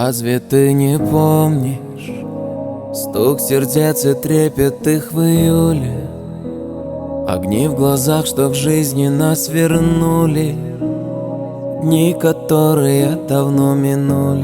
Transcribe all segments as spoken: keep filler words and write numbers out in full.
Разве ты не помнишь стук сердец и трепет их в июле? Огни в глазах, что к жизни нас вернули, дни, которые давно минули.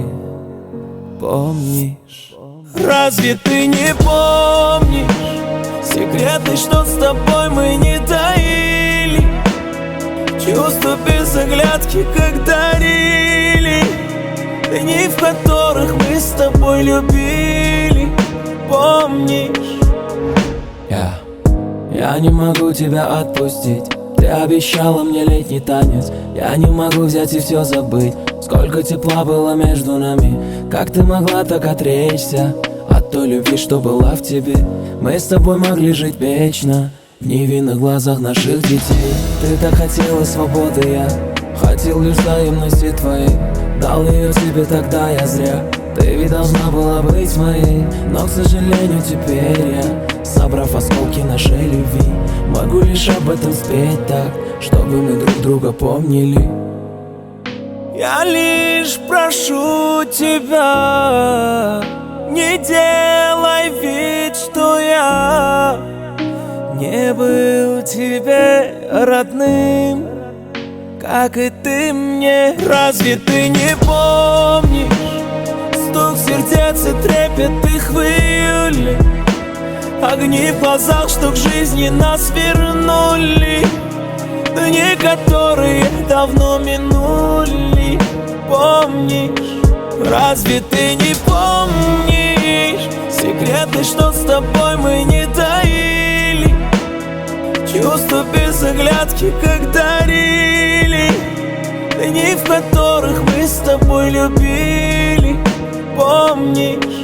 Помнишь? Разве ты не помнишь секреты, что с тобой мы не таили? Чувства без оглядки, как дарили, дни, в которых мы с тобой любили. Помнишь? Я, я не могу тебя отпустить. Ты обещала мне летний танец. Я не могу взять и все забыть. Сколько тепла было между нами. Как ты могла так отречься от той любви, что была в тебе? Мы с тобой могли жить вечно в невинных глазах наших детей. Ты так хотела свободы, я хотел лишь взаимности твоей. Дал ее тебе тогда я зря. Ты ведь должна была быть моей. Но, к сожалению, теперь я, собрав осколки нашей любви, могу лишь об этом спеть так, чтобы мы друг друга помнили. Я лишь прошу тебя, не делай вид, что я не был тебе родным, как и ты мне. Разве ты не помнишь стук сердец и трепет их в июле? Огни в глазах, что к жизни нас вернули, дни, которые давно минули. Помнишь? Разве ты не помнишь секреты, что с тобой мы не таили? Чувства без оглядки, как дарили, дни, в которых мы с тобой любили. Помнишь?